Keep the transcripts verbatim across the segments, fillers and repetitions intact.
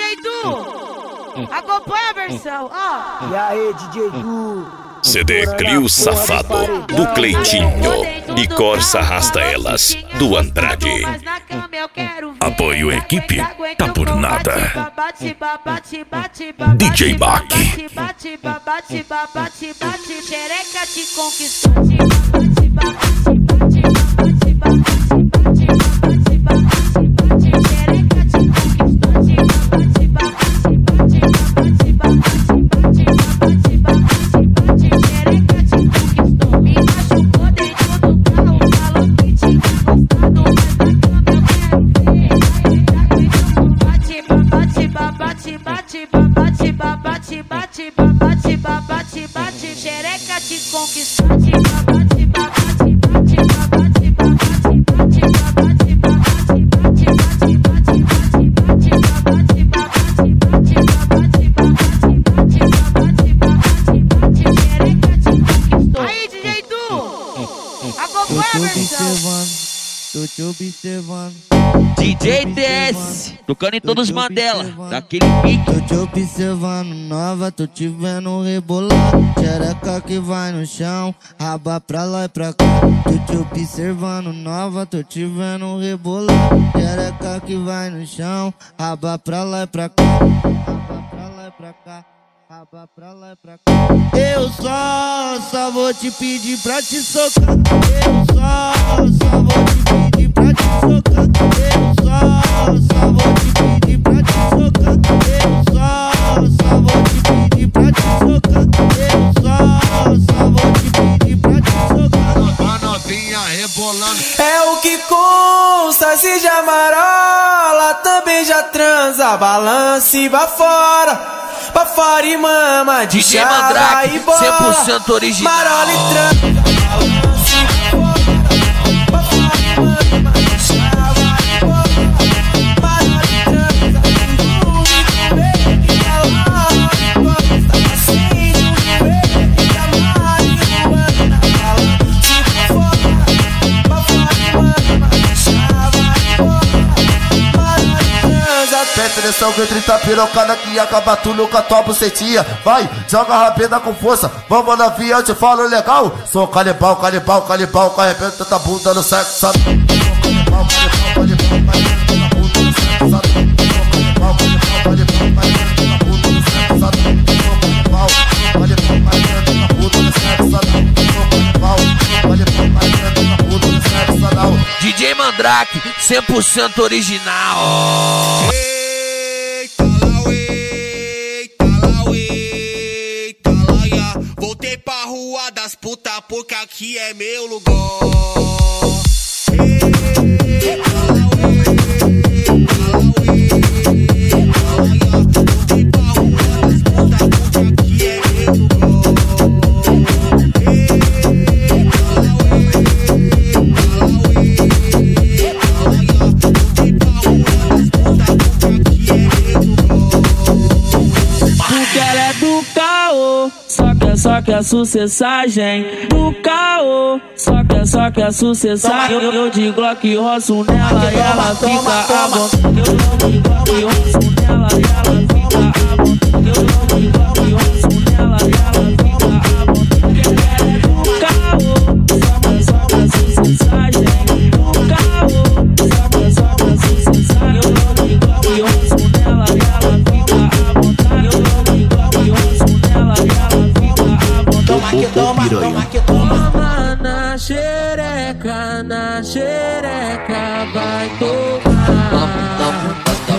Du, acompanha a versão, ó. E aí, D J Du? C D Clio Safado, do Cleitinho. E Corsa Arrasta Elas, do Andrade. Apoio equipe, tá por nada. D J Bach. Xereca te conquistou. Xereca te conquistou. Aí, D J Du, acompanha a versão. Tô te observando. D J D S, tocando em todos os Mandela, daquele pique. Tô te observando, nova, tô te vendo rebolar. Xereca que vai no chão, raba pra lá e pra cá. Tô te observando, nova, tô te vendo rebolar. Xereca que vai no chão, raba pra lá e pra cá. Raba pra lá e pra cá. Raba pra lá e pra cá. Eu só, só vou te pedir pra te socar. Eu só, só vou te pedir pra te socar. Eu só, só vou te pedir pra te socar. Eu só, só vou te pedir pra te socar. Eu só, só vou te pedir pra te socar. A novinha rebolando. É o que consta, se já marola, também já transa, balança e vai fora. Pra fora e mama de D J chava Mandrake, e bola. cem por cento original. Marola e transa, balança e vai fora. Pra fora e mama de chava e bola. Marola e transa, tudo bem que ela gosta. Assim, tudo bem que ela e manda. Balança e vai fora. Pra fora e mama de chava e bola. Marola e transa. Presta atenção que trinta pirocada que acaba tudo com a tua bucetinha. Vai, joga a rabeta com força. Vamos na via, eu te falo legal. Sou canibal, canibal, canibal. Que arrebenta da bunda no sexo, sabe? Sou canibal, canibal, canibal. Que arrebenta da bunda no sexo, sabe? Sou canibal, canibal, canibal. Que arrebenta da bunda no sexo, sabe? D J Mandrake, cem por cento original. Voltei pra rua das putas porque aqui é meu lugar. Ei, voltei pra rua das putas porque aqui é meu lugar. Voltei pra rua das putas porque aqui é meu lugar. Porque ela é do caô, só quer, só quer sucessagem. Do caô, só quer, só quer sucessagem. Eu, eu de Glock roço nela e ela fica a vontade. Eu de Glock roço nela e ela fica a vontade. Eu de Glock roço nela e ela fica a vontade. Porque ela é do caô, só quer, só quer sucessagem. Do caô, só quer, só quer sucessagem. Eu de Glock roço nela e ela fica a vontade. Toma que toma, toma que toma. Toma na xereca, na xereca vai tomar.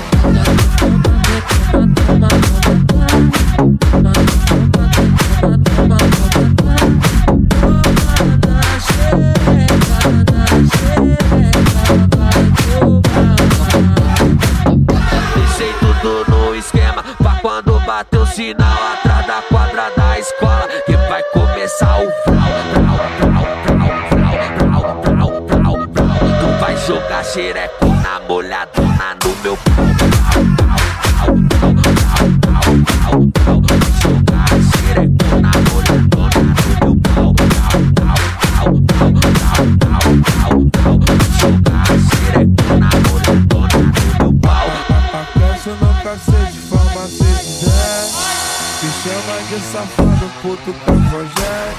Deixei tudo no esquema, pra quando bater o sinal atrás da quadra da escola, que vai começar o frau, frau, frau, frau, frau, frau, frau, frau. Tu vai jogar xerecona molhadona no meu pau, frau, frau, frau, frau, frau, frau. Vai jogar xerecona molhadona no meu pau, frau, frau, frau, frau, frau, frau, frau. Vai jogar xerecona molhadona no meu pau. no cacete, farmacêutico, é. Me chama de safado, puto cafajé.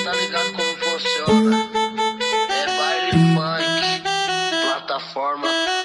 Plataforma